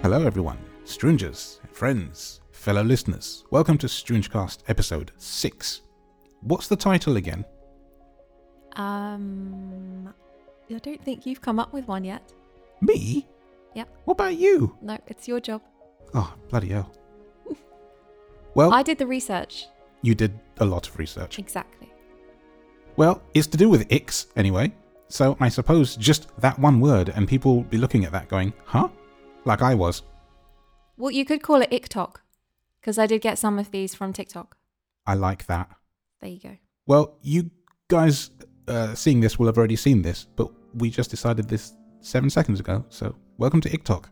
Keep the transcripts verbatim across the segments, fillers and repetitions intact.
Hello everyone, strangers, friends, fellow listeners. Welcome to Strangecast episode six. What's the title again? Um, I don't think you've come up with one yet. Me? Yep. What about you? No, it's your job. Oh, bloody hell. Well, I did the research. you did a lot of research. Exactly. Well, it's to do with icks anyway. So I suppose just that one word and people will be looking at that going, huh? Like I was. Well, you could call it IckTok, because I did get some of these from TikTok. I like that. There you go. Well, you guys uh, seeing this will have already seen this, but we just decided this seven seconds ago. So welcome to IckTok.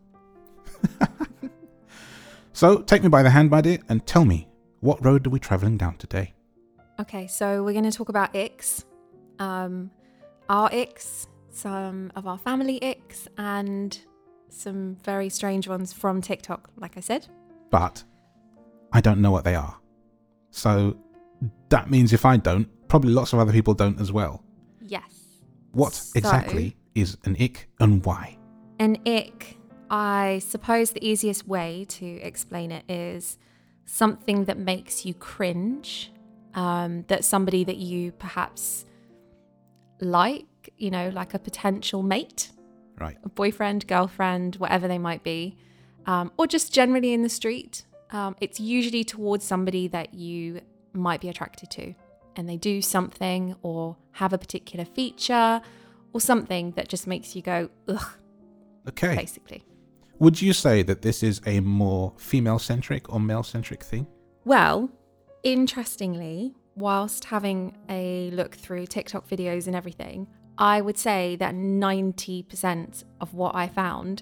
So take me by the hand, my dear, and tell me, what road are we travelling down today? Okay, so we're going to talk about icks. Um, our icks, some of our family icks, and some very strange ones from TikTok, like I said. But I don't know what they are. So that means if I don't, probably lots of other people don't as well. Yes. What So, exactly is an ick and why? An ick, I suppose the easiest way to explain it is something that makes you cringe, um, that somebody that you perhaps like, you know, like a potential mate, Right. a boyfriend, girlfriend, whatever they might be, um, or just generally in the street. Um, it's usually towards somebody that you might be attracted to, and they do something or have a particular feature or something that just makes you go, ugh, Okay. basically. Would you say that this is a more female-centric or male-centric thing? Well, interestingly, whilst having a look through TikTok videos and everything, I would say that ninety percent of what I found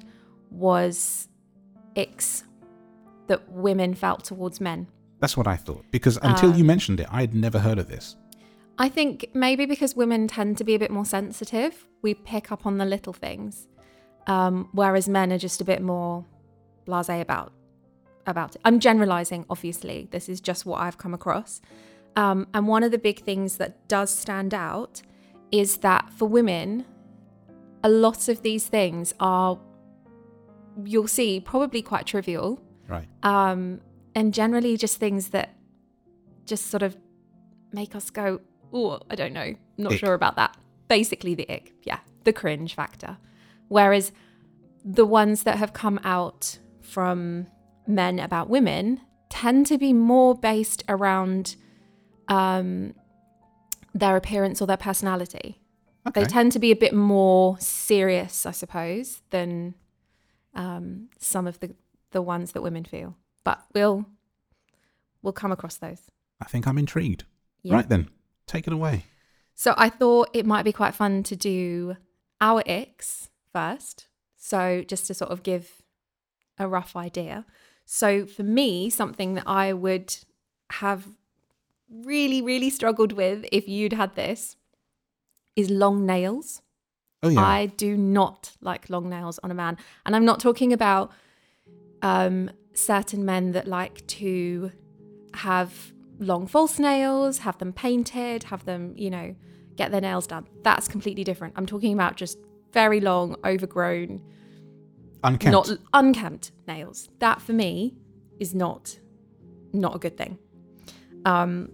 was icks that women felt towards men. That's what I thought. Because until Um, you mentioned it, I had never heard of this. I think maybe because women tend to be a bit more sensitive, we pick up on the little things, um, whereas men are just a bit more blasé about about it. I'm generalizing, obviously. This is just what I've come across. Um, and one of the big things that does stand out is that for women, a lot of these things are, you'll see, probably quite trivial. Right. Um, and generally just things that just sort of make us go, oh, I don't know, not Ick. sure about that. Basically the ick, yeah, the cringe factor. Whereas the ones that have come out from men about women tend to be more based around um, their appearance or their personality. Okay. They tend to be a bit more serious, I suppose, than um, some of the, the ones that women feel. But we'll we'll come across those. I think I'm intrigued. Yeah. Right then, take it away. So I thought it might be quite fun to do our icks first. So just to sort of give a rough idea. So for me, something that I would have really, really struggled with if you'd had this is long nails. Oh yeah. I do not like long nails on a man. And I'm not talking about um, certain men that like to have long false nails, have them painted, have them, you know, get their nails done. That's completely different. I'm talking about just very long, overgrown, Unkempt. not unkempt nails. That for me is not not a good thing. Um,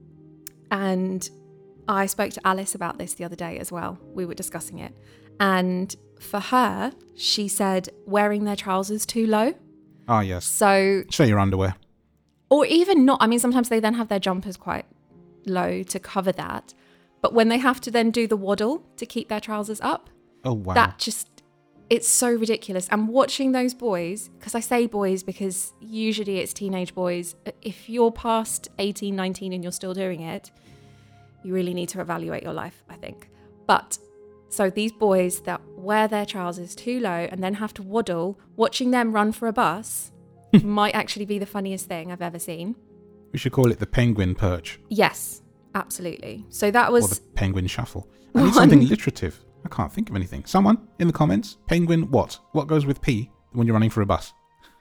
and I spoke to Alice about this the other day as well. We were discussing it. And for her, she said wearing their trousers too low. Ah, yes. So, Show your underwear. or even not, I mean, sometimes they then have their jumpers quite low to cover that. But when they have to then do the waddle to keep their trousers up, Oh, wow. that just, it's so ridiculous. And watching those boys, because I say boys because usually it's teenage boys. If you're past eighteen, nineteen and you're still doing it, you really need to evaluate your life, I think. But so these boys that wear their trousers too low and then have to waddle, watching them run for a bus might actually be the funniest thing I've ever seen. We should call it the penguin perch. Yes, absolutely. So that Or was the penguin shuffle. I need One. something alliterative. I can't think of anything. Someone in the comments, penguin what? What goes with P when you're running for a bus?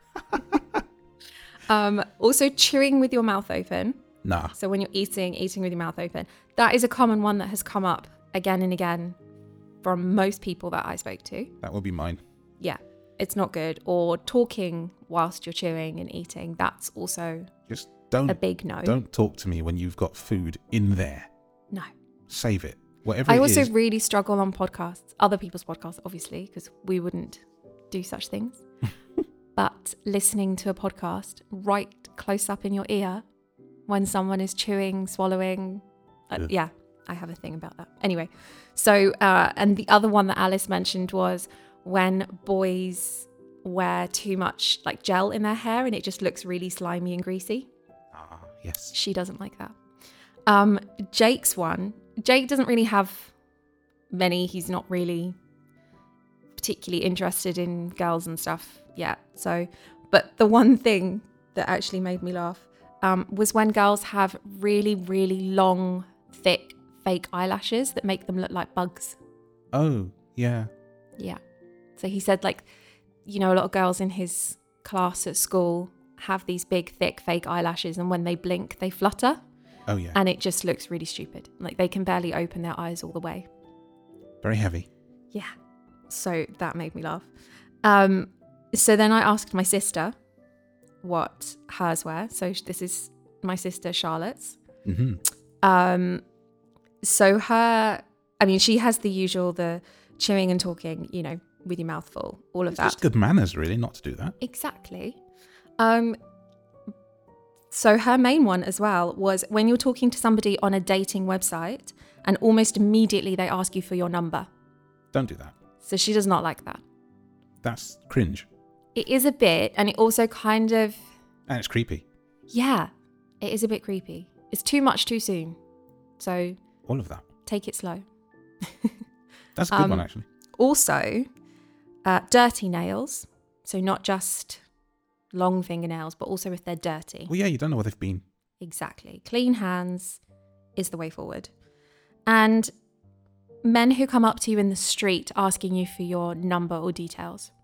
um, also chewing with your mouth open. Nah. So when you're eating, eating with your mouth open. That is a common one that has come up again and again from most people that I spoke to. That will be mine. Yeah, it's not good. Or talking whilst you're chewing and eating, that's also Just don't a big no. Don't talk to me when you've got food in there. No. Save it. Whatever I it also is. really struggle on podcasts, other people's podcasts, obviously, because we wouldn't do such things. But listening to a podcast right close up in your ear when someone is chewing, swallowing, uh, Yeah. yeah, I have a thing about that. Anyway, so, uh, and the other one that Alice mentioned was when boys wear too much like gel in their hair and it just looks really slimy and greasy. Ah, yes. She doesn't like that. Um, Jake's one, Jake doesn't really have many. He's not really particularly interested in girls and stuff yet. So, but the one thing that actually made me laugh um, was when girls have really, really long, thick, fake eyelashes that make them look like bugs. Oh, yeah. Yeah. So he said, like, you know, a lot of girls in his class at school have these big, thick, fake eyelashes, and when they blink, they flutter. Oh, yeah. And it just looks really stupid. Like, they can barely open their eyes all the way. Very heavy. Yeah. So that made me laugh. Um, so then I asked my sister what hers were. So this is my sister Charlotte's. Mm-hmm. Um, so her, I mean, she has the usual, the chewing and talking, you know, with your mouth full, all of It's that. just good manners, really, not to do that. Exactly. Um, so her main one as well was when you're talking to somebody on a dating website and almost immediately they ask you for your number. Don't do that. So she does not like that. That's cringe. It is a bit, and it also kind of, And it's creepy. yeah, it is a bit creepy. It's too much too soon. So All of that. take it slow. That's a good Um, one, actually. Also, uh, dirty nails. So not just long fingernails, but also if they're dirty. Well, yeah, you don't know where they've been. Exactly. Clean hands is the way forward. And men who come up to you in the street asking you for your number or details.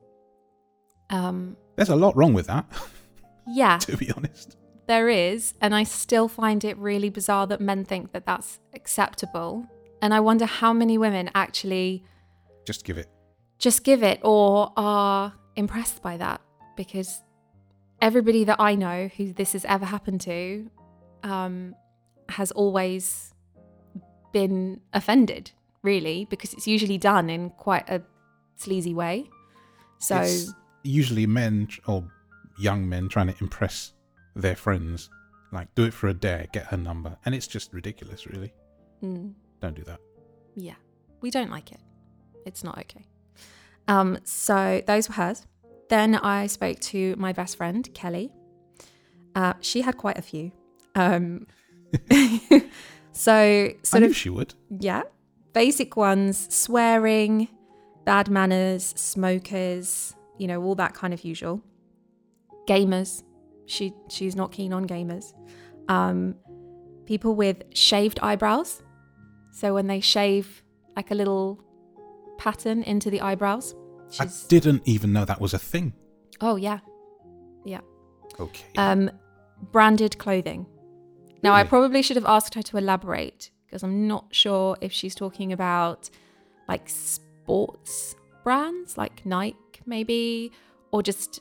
Um, There's a lot wrong with that, yeah, to be honest. there is. And I still find it really bizarre that men think that that's acceptable. And I wonder how many women actually Just give it. just give it or are impressed by that, because everybody that I know who this has ever happened to um, has always been offended, really, because it's usually done in quite a sleazy way. So It's usually men tr- or young men trying to impress their friends. Like, do it for a dare, get her number. And it's just ridiculous, really. mm, Don't do that. yeah, we don't like it. It's not okay. Um, so those were hers. Then I spoke to my best friend, Kelly. Uh, she had quite a few. Um, so I sort knew of, she would. yeah, basic ones, swearing, bad manners, smokers, you know, all that kind of usual. Gamers. She she's not keen on gamers. Um, people with shaved eyebrows. So when they shave like a little pattern into the eyebrows. I She's, didn't even know that was a thing. oh yeah, yeah. Okay. Um, branded clothing. Now I Really? probably should have asked her to elaborate, because I'm not sure if she's talking about like sports brands, like Nike maybe, or just,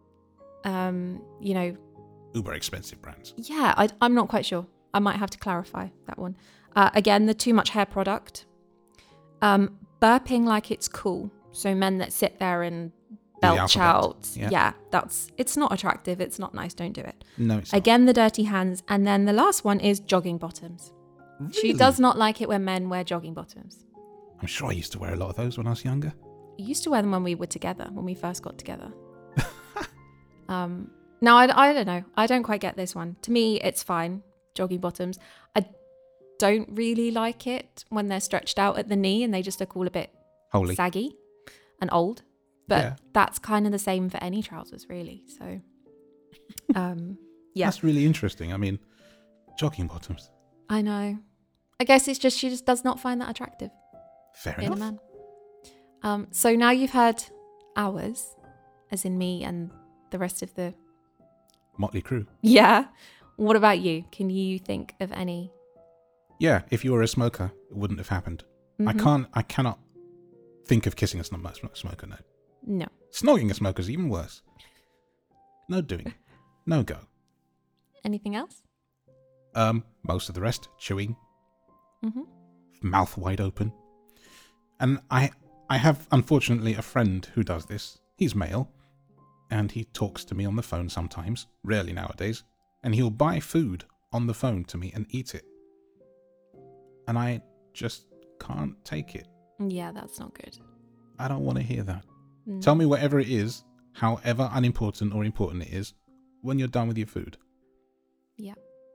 um, you know, Uber expensive brands. yeah, I, I'm not quite sure. I might have to clarify that one. Uh, again, the too much hair product. Um, burping like it's cool. So men that sit there and belch alphabet, out. yeah. Yeah. that's, it's not attractive. It's not nice. Don't do it. No, it's not. Again, the dirty hands. And then the last one is jogging bottoms. She Really? does not like it when men wear jogging bottoms. I'm sure I used to wear a lot of those when I was younger. I used to wear them when we were together, when we first got together. um, now, I, I don't know. I don't quite get this one. To me, it's fine. Jogging bottoms. I don't really like it when they're stretched out at the knee and they just look all a bit Holy. saggy and old. But Yeah. that's kind of the same for any trousers, really. So, um, yeah, That's really interesting. I mean, jogging bottoms. I know. I guess it's just she just does not find that attractive Fair in a enough. man. Um, so now you've heard ours, as in me and the rest of the. Motley Crue. Yeah. What about you? Can you think of any? Yeah, if you were a smoker, it wouldn't have happened. I Mhm. can't, I cannot think of kissing a sm- smoker, no. No. Snogging a smoker is even worse. No doing. No go. Anything else? Um, most of the rest, chewing, Mm-hmm. mouth wide open. And I, I have, unfortunately, a friend who does this. He's male, and he talks to me on the phone sometimes, rarely nowadays, and he'll buy food on the phone to me and eat it. And I just can't take it. Yeah, that's not good. I don't want to hear that. Mm. Tell me whatever it is, however unimportant or important it is, when you're done with your food. Yeah,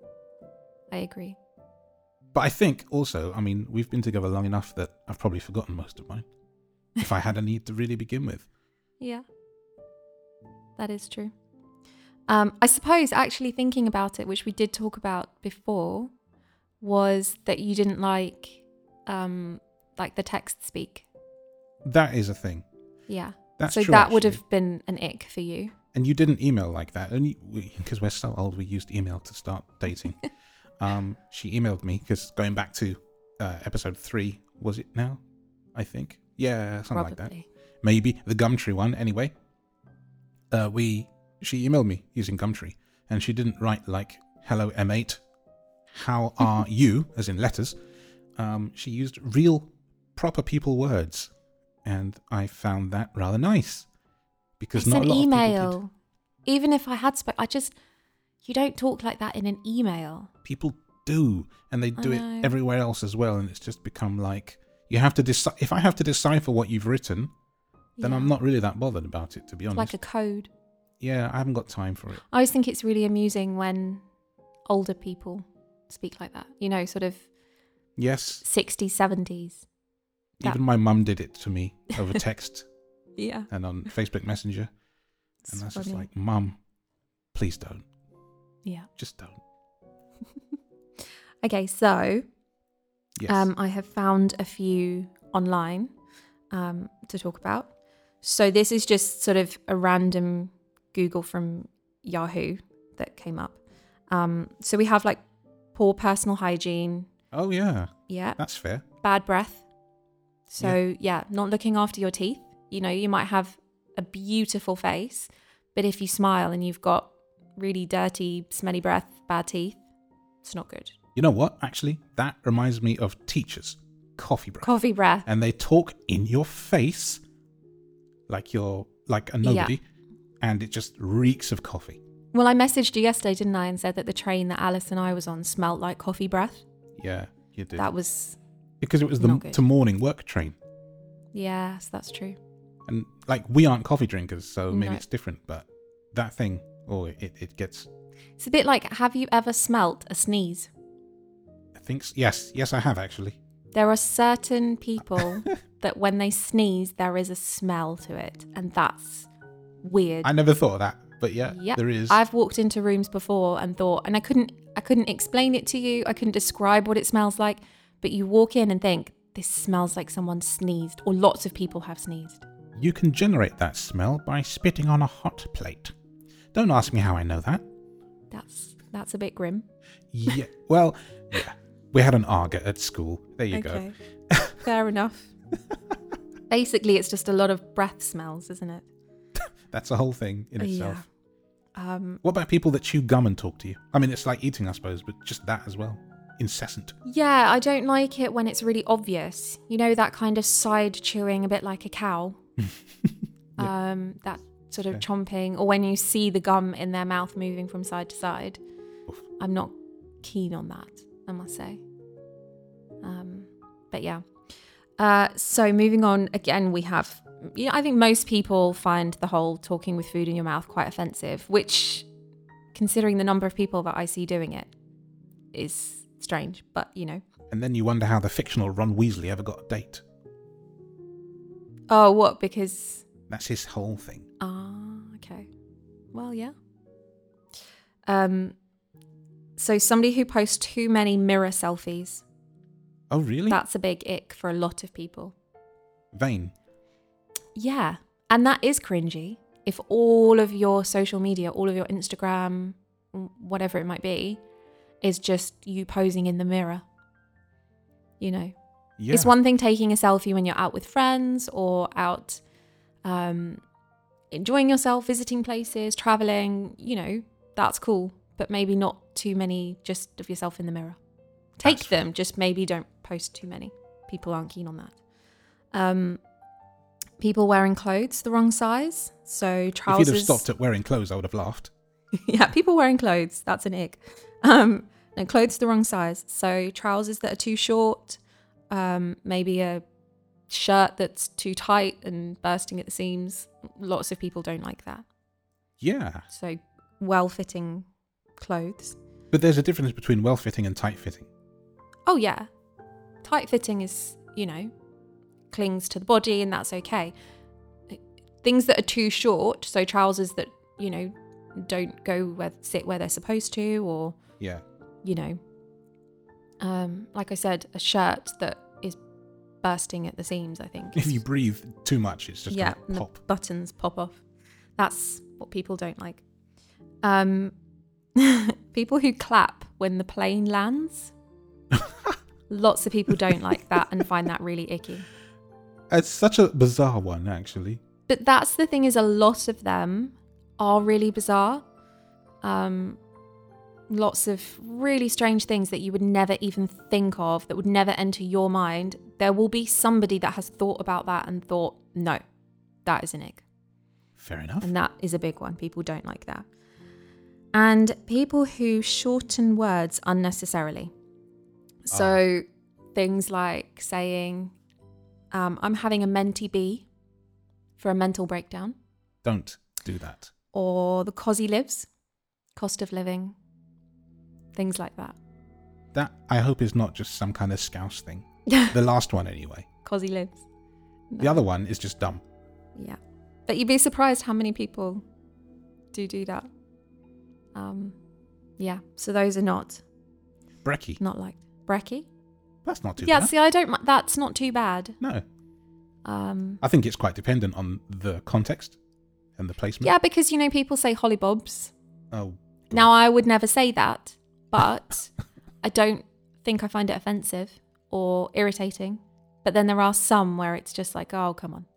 I agree. But I think also, I mean, we've been together long enough that I've probably forgotten most of mine. If I had a need to really begin with. Yeah, that is true. Um, I suppose actually thinking about it, which we did talk about before, was that you didn't like um, like the text speak. That is a thing. Yeah. That's so true, that would actually. have been an ick for you. And you didn't email like that, and because we, we're so old, we used email to start dating. um, she emailed me because going back to uh, episode three, was it now? I think, yeah, something Probably. like that. Maybe the Gumtree one. Anyway, uh, we she emailed me using Gumtree, and she didn't write like "Hello M eight, how are you?" as in letters. Um, she used real, proper people words, and I found that rather nice. Because It's not an a lot email. of people did. Even if I had spoke, I just you don't talk like that in an email. People do, and they do I it know. everywhere else as well, and it's just become like you have to decide. If I have to decipher what you've written, then Yeah. I'm not really that bothered about it, to be It's honest. like a code. Yeah, I haven't got time for it. I always think it's really amusing when older people speak like that. You know, sort of Yes, sixties, seventies. That- even my mum did it to me over text Yeah. and on Facebook Messenger, It's and that's funny. just like, Mum, please don't, Yeah. just don't. Okay, so Yes. um, I have found a few online um, to talk about. So this is just sort of a random Google from Yahoo that came up. Um, so we have like poor personal hygiene. oh yeah, Yeah. that's fair. Bad breath. So yeah, not looking after your teeth. You know, you might have a beautiful face, but if you smile and you've got really dirty, smelly breath, bad teeth, it's not good. You know what? Actually, that reminds me of teachers. Coffee breath. Coffee breath. And they talk in your face like you're like a nobody, and it just reeks of coffee. Well, I messaged you yesterday, didn't I, and said that the train that Alice and I was on smelled like coffee breath. Yeah, you did. That was, because it was the not good. to morning work train. yes, that's true. And like, we aren't coffee drinkers, so maybe No. it's different, but that thing, oh, it, it gets, It's a bit like, have you ever smelt a sneeze? I think, s- yes, yes, I have actually. There are certain people that when they sneeze, there is a smell to it, and that's weird. I never thought of that, but yeah, Yep. there is. I've walked into rooms before and thought, and I couldn't, I couldn't explain it to you. I couldn't describe what it smells like, but you walk in and think, this smells like someone sneezed, or lots of people have sneezed. You can generate that smell by spitting on a hot plate. Don't ask me how I know that. That's that's a bit grim. Yeah, well, yeah. We had an Arga at school. There you go. Okay, fair enough. Basically, it's just a lot of breath smells, isn't it? That's a whole thing in Uh, itself. yeah. Um, What about people that chew gum and talk to you? I mean, it's like eating, I suppose, but just that as well. Incessant. yeah, I don't like it when it's really obvious. You know, that kind of side chewing, a bit like a cow. Yeah. Um, that sort of Okay. chomping, or when you see the gum in their mouth moving from side to side. Oof. I'm not keen on that, I must say. Um, but yeah. Uh, so moving on, again, we have, you know, I think most people find the whole talking with food in your mouth quite offensive, which, considering the number of people that I see doing it, is strange, but you know. And then you wonder how the fictional Ron Weasley ever got a date. Oh, what? Because, That's his whole thing. ah, okay. Well, yeah. Um, so somebody who posts too many mirror selfies, Oh, really? that's a big ick for a lot of people. Vain. Yeah. And that is cringy. If all of your social media, all of your Instagram, whatever it might be, is just you posing in the mirror. You know, Yeah. it's one thing taking a selfie when you're out with friends or out, um, enjoying yourself, visiting places, traveling, you know, that's cool. But maybe not too many just of yourself in the mirror. Take That's them, fair. just maybe don't post too many. People aren't keen on that. Um, people wearing clothes the wrong size. So trousers. If you'd have stopped at wearing clothes, I would have laughed. Yeah, people wearing clothes. That's an ick. Um, no, clothes the wrong size. So trousers that are too short. Um, maybe a shirt that's too tight and bursting at the seams. Lots of people don't like that. Yeah. So well-fitting clothes. But there's a difference between well-fitting and tight-fitting. Oh, yeah. Tight-fitting is, you know, clings to the body and that's okay. Things that are too short, so trousers that, you know, don't go where, sit where they're supposed to, or, Yeah. you know, um, like I said, a shirt that is bursting at the seams, I think. If you breathe too much, it's just yeah, going and to the pop. buttons pop off. That's what people don't like. Um, people who clap when the plane lands. Lots of people don't like that and find that really icky. It's such a bizarre one, actually. But that's the thing, is a lot of them are really bizarre. Um, lots of really strange things that you would never even think of, that would never enter your mind. There will be somebody that has thought about that and thought, no, that is an ick. Fair enough. And that is a big one. People don't like that. And people who shorten words unnecessarily. So things like saying, um, I'm having a menti B for a mental breakdown. Don't do that. Or the cosy lives, cost of living, things like that. That, I hope, is not just some kind of scouse thing. The last one, anyway. Cosy lives. The other one is just dumb. Yeah. But you'd be surprised how many people do do that. Um, yeah. So those are not Brekkie. not liked. Brekkie? That's not too Yeah. bad. See, I don't. mi- That's not too bad. No. Um, I think it's quite dependent on the context and the placement. yeah, because you know people say hollybobs. Oh. Now I would never say that, but I don't think I find it offensive or irritating. But then there are some where it's just like, oh, come on.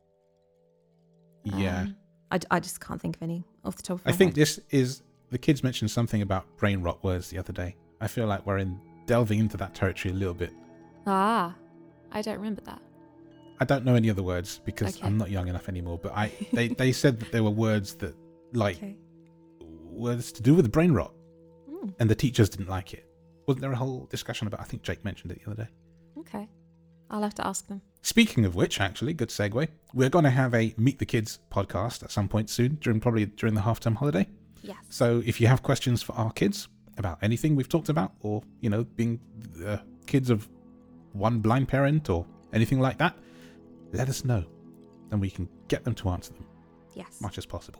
Yeah. Um, I, I just can't think of any off the top of my I think head. this is, the kids mentioned something about brain rot words the other day. I feel like we're in delving into that territory a little bit. Ah, I don't remember that. I don't know any other words because Okay. I'm not young enough anymore, but I they, they said that there were words that, like, Okay. words to do with brain rot, Mm, and the teachers didn't like it. Wasn't there a whole discussion about, I think Jake mentioned it the other day. okay. I'll have to ask them. Speaking of which, actually, good segue, we're going to have a Meet the Kids podcast at some point soon, during probably during the half-term holiday. Yes. So if you have questions for our kids about anything we've talked about, or, you know, being the kids of one blind parent or anything like that, let us know and we can get them to answer them Yes. as much as possible.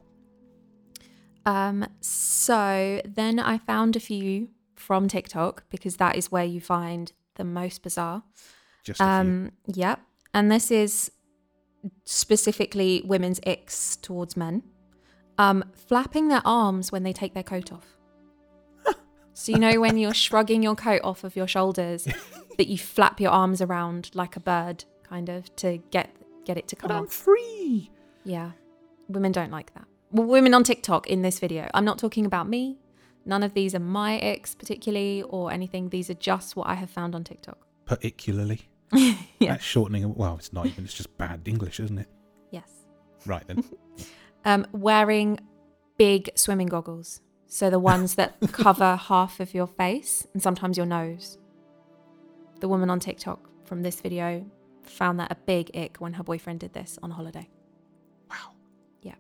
Um. So then I found a few from TikTok because that is where you find the most bizarre. Just a few. Um. Yep. And this is specifically women's icks towards men. Um, flapping their arms when they take their coat off. So you know when you're shrugging your coat off of your shoulders, that you flap your arms around like a bird, kind of, to get get it to come But I'm off. free. Yeah, women don't like that. Well, women on TikTok in this video. I'm not talking about me. None of these are my icks particularly or anything. These are just what I have found on TikTok. Particularly. Yeah. That's shortening. of- Well, it's not even. It's just bad English, isn't it? Yes. Right then. Um, wearing big swimming goggles. So the ones that cover half of your face and sometimes your nose. The woman on TikTok from this video found that a big ick when her boyfriend did this on holiday. Wow. Yeah.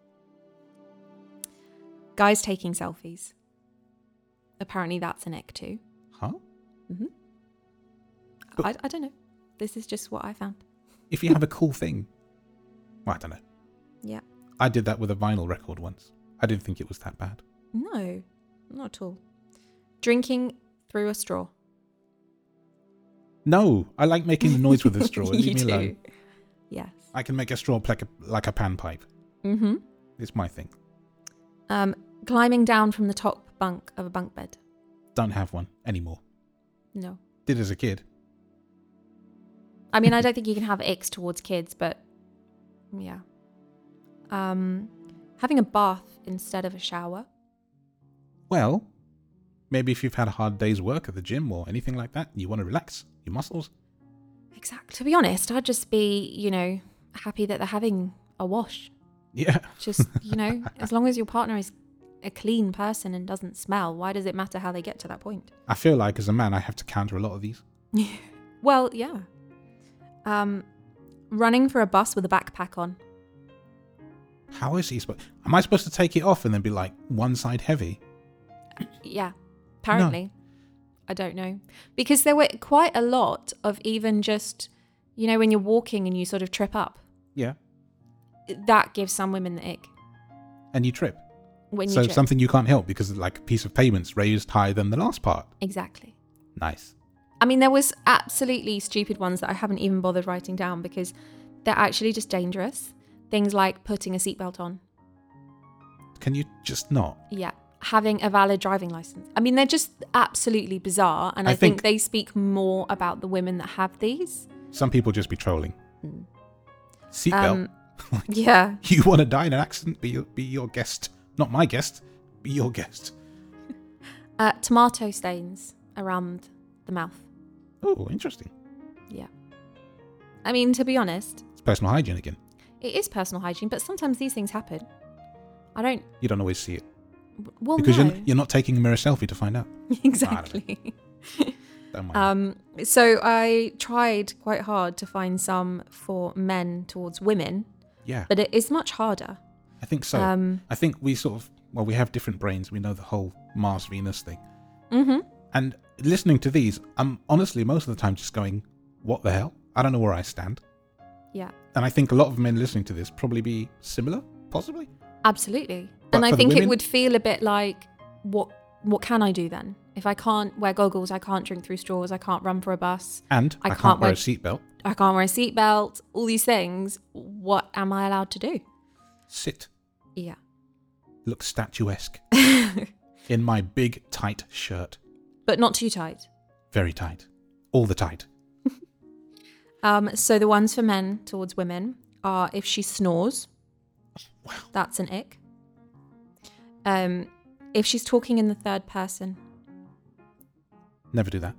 Guys taking selfies. Apparently that's an ick too. Huh? hmm But- I, I don't know. This is just what I found. If you have a cool thing. Well, I don't know. Yeah. I did that with a vinyl record once. I didn't think it was that bad. No, not at all. Drinking through a straw. No, I like making the noise with the straw. Leave You me do. alone. Yes. I can make a straw like a, like a panpipe. Mm-hmm. It's my thing. Um, climbing down from the top bunk of a bunk bed. Don't have one anymore. No. Did as a kid. I mean, I don't think you can have icks towards kids, but yeah. Um, Having a bath instead of a shower. Well, maybe if you've had a hard day's work at the gym or anything like that, you want to relax your muscles. Exactly. To be honest, I'd just be, you know, happy that they're having a wash. Yeah. Just, you know, as long as your partner is a clean person and doesn't smell, why does it matter how they get to that point? I feel like as a man, I have to counter a lot of these. Well, yeah. Um, running for a bus with a backpack on. How is he supposed... Am I supposed to take it off and then be like one side heavy? Yeah, apparently. No. I don't know. Because there were quite a lot of even just, you know, when you're walking and you sort of trip up. Yeah. That gives some women the ick. And you trip. When you so trip. something you can't help because like a piece of pavement's raised higher than the last part. Exactly. Nice. I mean, there was absolutely stupid ones that I haven't even bothered writing down because they're actually just dangerous. Things like putting a seatbelt on. Can you just not? Yeah. Having a valid driving license. I mean, they're just absolutely bizarre. And I, I think, think they speak more about the women that have these. Some people just be trolling. Mm. Seatbelt. Um, like, yeah. You want to die in an accident? Be your, be your guest. Not my guest. Be your guest. uh, tomato stains around the mouth. Oh, interesting. Yeah. I mean, to be honest. It's personal hygiene again. It is personal hygiene, but sometimes these things happen. I don't... You don't always see it. Well, because no. you're, you're not taking a mirror selfie to find out. Exactly. Don't, don't mind. Um, so I tried quite hard to find some for men towards women. Yeah. But it is much harder. I think so. Um, I think we sort of... Well, we have different brains. We know the whole Mars-Venus thing. Mm-hmm. And listening to these, I'm honestly most of the time just going, what the hell? I don't know where I stand. Yeah. And I think a lot of men listening to this probably be similar, possibly. Absolutely. But and I think women, it would feel a bit like, what what can I do then? If I can't wear goggles, I can't drink through straws, I can't run for a bus. And I, I can't, can't wear a seatbelt. I can't wear a seatbelt, all these things. What am I allowed to do? Sit. Yeah. Look statuesque. In my big, tight shirt. But not too tight. Very tight. All the tight. um. So the ones for men towards women are if she snores. Wow. That's an ick. Um, if she's talking in the third person. Never do that.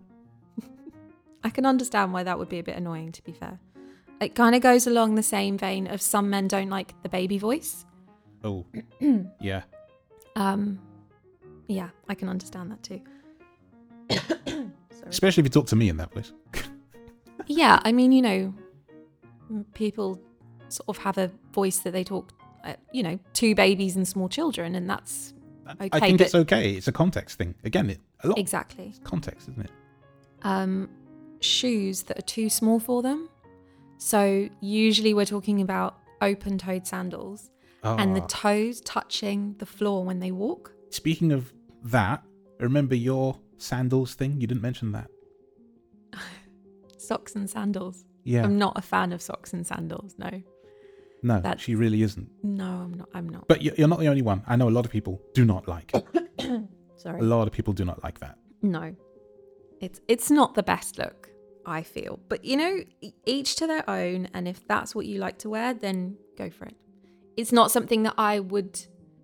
I can understand why that would be a bit annoying, to be fair. It kind of goes along the same vein of some men don't like the baby voice. Oh, yeah. Um, yeah, I can understand that too. Especially if you talk to me in that voice. Yeah, I mean, you know, people sort of have a voice that they talk, uh, you know, to babies and small children, and that's okay. I think it's okay. It's a context thing. Again, it a lot. Exactly. It's context, isn't it? Um, shoes that are too small for them. So usually we're talking about open-toed sandals oh. and the toes touching the floor when they walk. Speaking of that, remember your sandals thing? You didn't mention that. Socks and sandals. Yeah. I'm not a fan of socks and sandals, no. No, That's, she really isn't. No, I'm not. I'm not. But you're not the only one. I know a lot of people do not like. Sorry. A lot of people do not like that. No. It's it's not the best look, I feel. But, you know, each to their own. And if that's what you like to wear, then go for it. It's not something that I would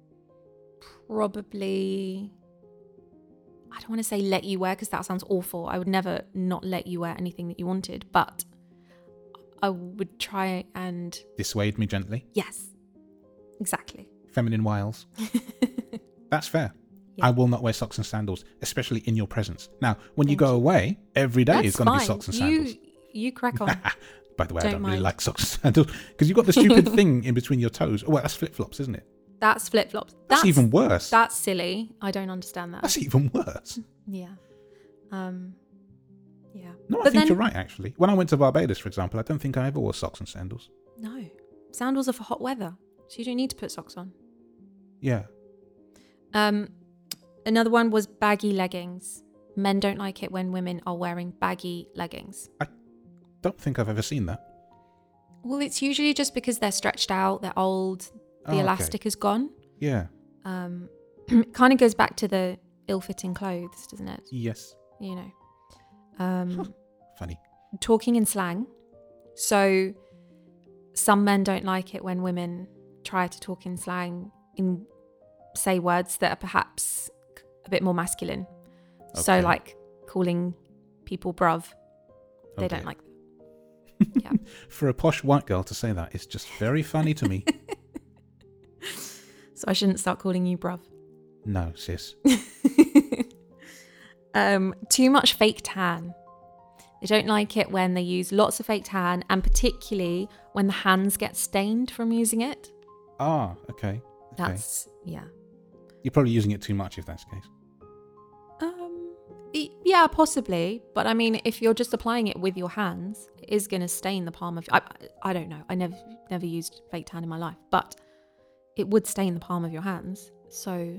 probably... I don't want to say let you wear because that sounds awful. I would never not let you wear anything that you wanted. But I would try and... Dissuade me gently? Yes. Exactly. Feminine wiles. That's fair. Yeah. I will not wear socks and sandals, especially in your presence. Now, when Thank you go you. away, every day That's is going to be fine. socks and you, sandals. You crack on. By the way, don't I don't mind. really like socks and sandals because you've got the stupid thing in between your toes. Oh, well, that's flip-flops, isn't it? That's flip-flops. That's, that's even worse. That's silly. I don't understand that. That's even worse. Yeah. Um. Yeah. No, I but think then, you're right, actually. When I went to Barbados, for example, I don't think I ever wore socks and sandals. No. Sandals are for hot weather, so you don't need to put socks on. Yeah. Um, another one was baggy leggings. Men don't like it when women are wearing baggy leggings. I don't think I've ever seen that. Well, it's usually just because they're stretched out, they're old, the oh, elastic okay. is gone. Yeah. Um, it kind of goes back to the ill-fitting clothes, doesn't it? Yes. You know. Um, Funny. Talking in slang. So some men don't like it when women try to talk in slang in say words that are perhaps a bit more masculine. Okay. So like calling people bruv. They Okay. don't like that. Yeah. For a posh white girl to say that is just very funny to me. So I shouldn't start calling you bruv. No, sis. um, too much fake tan. They don't like it when they use lots of fake tan, and particularly when the hands get stained from using it. Ah, okay. okay. That's, yeah. You're probably using it too much if that's the case. Um, y- yeah, possibly. But I mean, if you're just applying it with your hands, it is going to stain the palm of... I, I don't know. I never never used fake tan in my life. But it would stain the palm of your hands. So,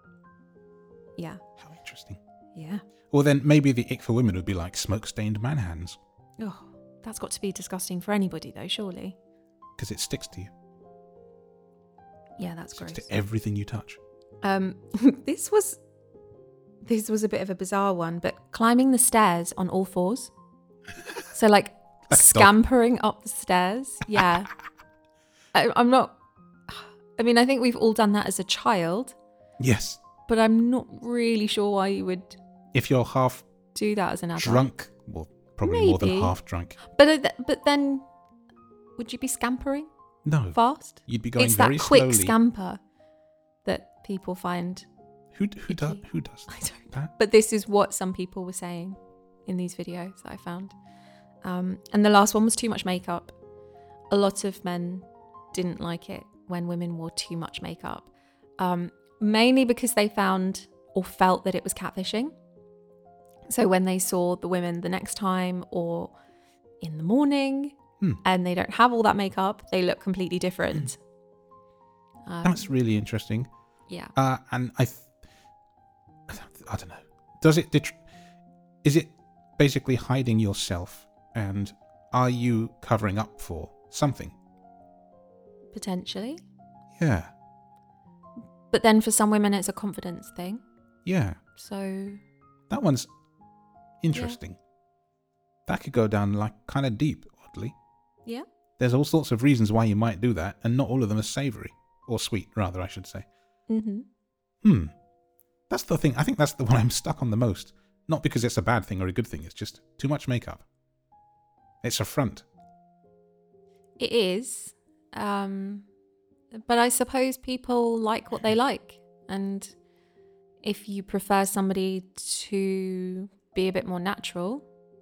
yeah. How interesting. Yeah. Well, then maybe the ick for women would be like smoke-stained man hands. Oh, that's got to be disgusting for anybody, though, surely. Because it sticks to you. Yeah, that's Sticks gross. to everything you touch. Um, this was this was a bit of a bizarre one, but climbing the stairs on all fours. So like, Like a dog. scampering up the stairs. Yeah. I, I'm not... I mean, I think we've all done that as a child, Yes. but I'm not really sure why you would If you're half do that as an adult. drunk, well, probably more than Maybe. half drunk. But uh, th- but then, would you be scampering No. fast? You'd be going It's very that quick slowly. scamper that people find... Who who does icky. who does I don't that? But this is what some people were saying in these videos that I found. Um, and the last one was too much makeup. A lot of men didn't like it when women wore too much makeup, um, mainly because they found or felt that it was catfishing. So when they saw the women the next time or in the morning Hmm. and they don't have all that makeup, they look completely different. Um, That's really interesting. yeah. Uh, and I, th- I don't know. Does it? Det- is it basically hiding yourself, and are you covering up for something? Potentially. Yeah, But then for some women, it's a confidence thing. yeah. So That one's interesting. That could go down like kind of deep, oddly. yeah. There's all sorts of reasons why you might do that, and not all of them are savoury or sweet, rather, I should say. Mm-hmm. Hmm. That's the thing. I think that's the one I'm stuck on the most. Not because it's a bad thing or a good thing. It's just too much makeup. It's a front. It is. Um, but I suppose people like what they like. And if you prefer somebody to be a bit more natural,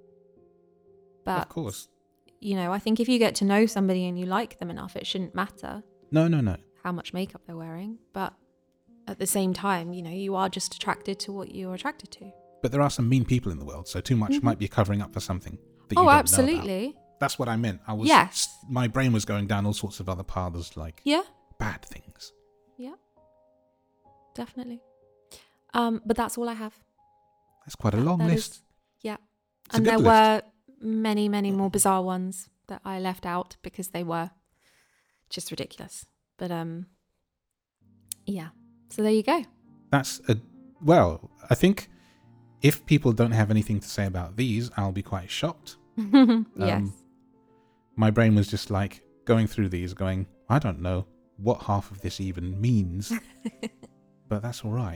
but, Of course. you know, I think if you get to know somebody and you like them enough, it shouldn't matter No, no, no. how much makeup they're wearing. But at the same time, you know, you are just attracted to what you're attracted to. But there are some mean people in the world, so too much Mhm. might be covering up for something that you Oh, don't know about. absolutely. That's what I meant. I was. Yes. My brain was going down all sorts of other paths, like Yeah. bad things. Yeah. Definitely. Um, but that's all I have. That's quite a long That list. is- yeah. It's a And good there list. were many, many more bizarre ones that I left out because they were just ridiculous. But um, yeah. So there you go. That's a well. I think if people don't have anything to say about these, I'll be quite shocked. Yes. My brain was just like going through these, going, I don't know what half of this even means, but that's all right.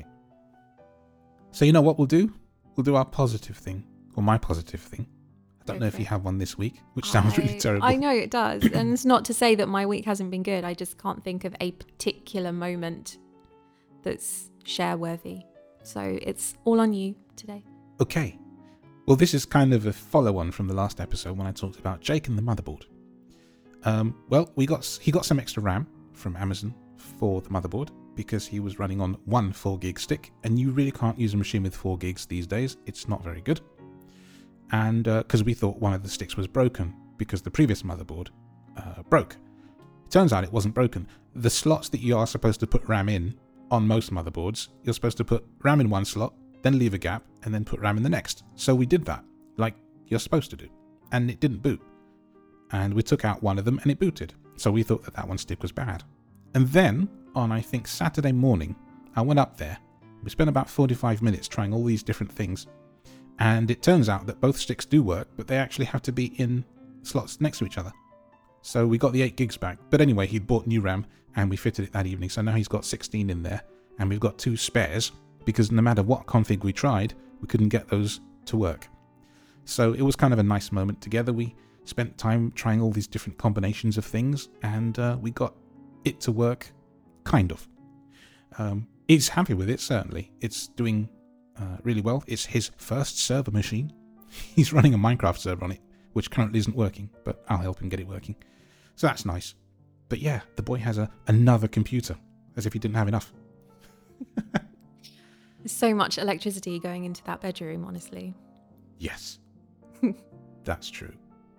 So you know what we'll do? We'll do our positive thing, or my positive thing. I don't Go know if for you it. have one this week, which sounds really I- terrible. I know it does. And it's not to say that my week hasn't been good. I just can't think of a particular moment that's share worthy. So it's all on you today. Okay. Well, this is kind of a follow-on from the last episode when I talked about Jake and the motherboard. Um, well, we got he got some extra RAM from Amazon for the motherboard because he was running on one four gig stick, and you really can't use a machine with four gigs these days. It's not very good. And because uh, we thought one of the sticks was broken because the previous motherboard uh, broke. It turns out it wasn't broken. The slots that you are supposed to put RAM in on most motherboards, you're supposed to put RAM in one slot, then leave a gap, and then put RAM in the next. So we did that, like you're supposed to do. And it didn't boot. And we took out one of them and it booted. So we thought that that one stick was bad. And then, on I think Saturday morning, I went up there. We spent about forty-five minutes trying all these different things. And it turns out that both sticks do work, but they actually have to be in slots next to each other. So we got the eight gigs back. But anyway, he'd bought new RAM and we fitted it that evening. So now he's got sixteen in there and we've got two spares because no matter what config we tried, we couldn't get those to work. So it was kind of a nice moment together. We spent time trying all these different combinations of things and uh, we got it to work, kind of. Um, he's happy with it, certainly. It's doing uh, really well. It's his first server machine. He's running a Minecraft server on it, which currently isn't working, but I'll help him get it working. So that's nice. But yeah, the boy has a, another computer, as if he didn't have enough. There's so much electricity going into that bedroom, honestly. Yes, that's true.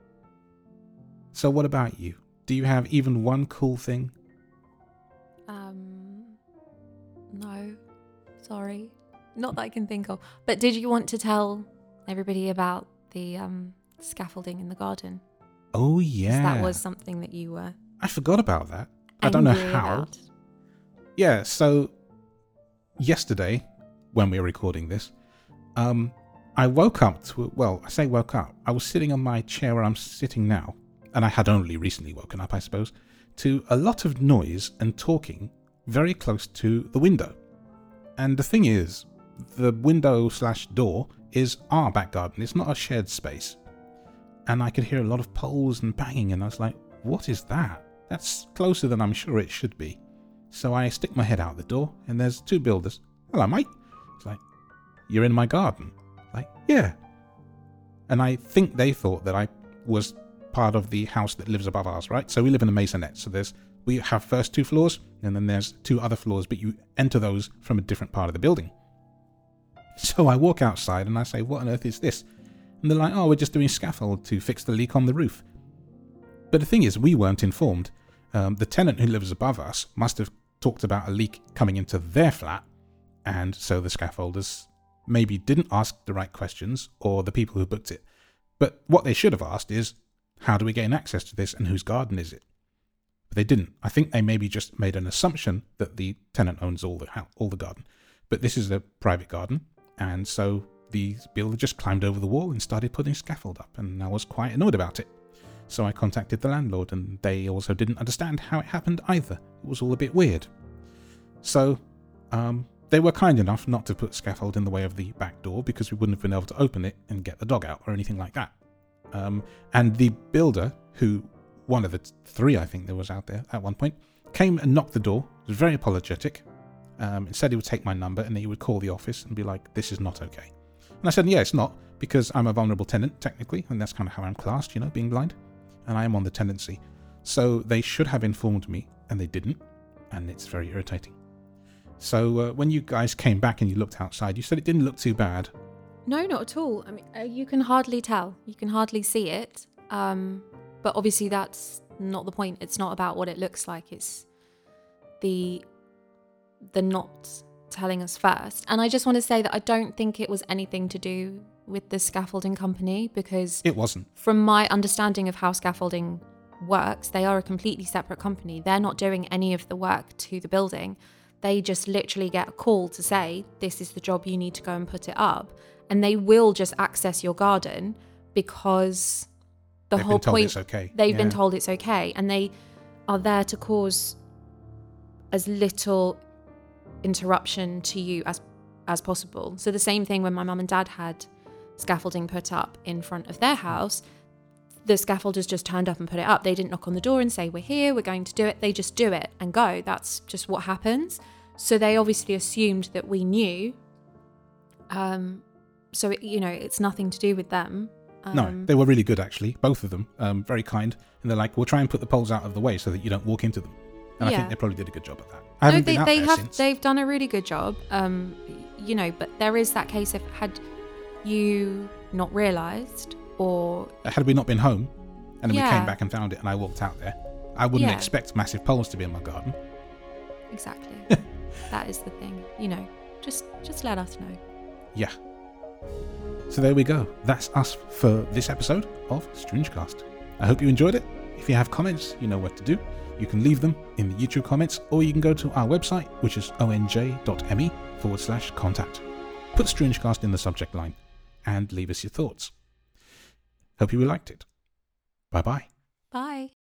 So what about you? Do you have even one cool thing? Um, no, sorry. Not that I can think of. But did you want to tell everybody about the um, scaffolding in the garden? Oh, yeah. That was something that you were... I forgot about that. I don't know how. About. Yeah, so yesterday, when we were recording this, um, I woke up to... Well, I say woke up. I was sitting on my chair where I'm sitting now, and I had only recently woken up, I suppose, to a lot of noise and talking very close to the window. And the thing is, the window slash door is our back garden. It's not a shared space. And I could hear a lot of poles and banging, and I was like, what is that? That's closer than I'm sure it should be. So I stick my head out the door, and there's two builders. Hello, mate. It's like, you're in my garden? Like, yeah. And I think they thought that I was part of the house that lives above ours, right? So we live in a maisonette. So there's we have first two floors, and then there's two other floors, but you enter those from a different part of the building. So I walk outside, and I say, what on earth is this? And they're like, oh, we're just doing scaffold to fix the leak on the roof. But the thing is, we weren't informed. Um, the tenant who lives above us must have talked about a leak coming into their flat, and so the scaffolders maybe didn't ask the right questions, or the people who booked it. But what they should have asked is, how do we gain access to this, and whose garden is it? But they didn't. I think they maybe just made an assumption that the tenant owns all the house, all the garden. But this is a private garden, and so the builder just climbed over the wall and started putting scaffold up, and I was quite annoyed about it. So I contacted the landlord, and they also didn't understand how it happened either. It was all a bit weird. So um, they were kind enough not to put scaffold in the way of the back door, because we wouldn't have been able to open it and get the dog out or anything like that. Um, and the builder, who, one of the three I think there was out there at one point, came and knocked the door, was very apologetic, um, and said he would take my number and he would call the office and be like, this is not okay. And I said, yeah, it's not, because I'm a vulnerable tenant, technically, and that's kind of how I'm classed, you know, being blind, and I am on the tenancy. So they should have informed me, and they didn't, and it's very irritating. So uh, when you guys came back and you looked outside, you said it didn't look too bad. No, not at all. I mean, uh, you can hardly tell. You can hardly see it. Um, but obviously that's not the point. It's not about what it looks like. It's the the not telling us first. And I just want to say that I don't think it was anything to do with the scaffolding company, because it wasn't. From my understanding of how scaffolding works, they are a completely separate company. They're not doing any of the work to the building. They just literally get a call to say, this is the job, you need to go and put it up. And they will just access your garden because the they've whole been told point, it's okay. they've yeah. been told it's okay. And they are there to cause as little interruption to you as as possible. So the same thing when my mum and dad had scaffolding put up in front of their house, the scaffolders just turned up and put it up. They didn't knock on the door and say, we're here, we're going to do it. They just do it and go. That's just what happens. So they obviously assumed that we knew. Um, so, it, you know, it's nothing to do with them. Um, no, they were really good, actually, both of them. Um, very kind. And they're like, we'll try and put the poles out of the way so that you don't walk into them. And yeah. I think they probably did a good job at that. I haven't no, they, been out they there have. since. They've done a really good job. Um, you know, but there is that case of had you not realised, or had we not been home, and then yeah. we came back and found it, and I walked out there, I wouldn't yeah. expect massive poles to be in my garden. Exactly. That is the thing. You know, just just let us know. Yeah. So there we go. That's us for this episode of Stringecast. I hope you enjoyed it. If you have comments, you know what to do. You can leave them in the YouTube comments, or you can go to our website, which is onj.me forward slash contact. Put Stringecast in the subject line and leave us your thoughts. Hope you liked it. Bye-bye. Bye.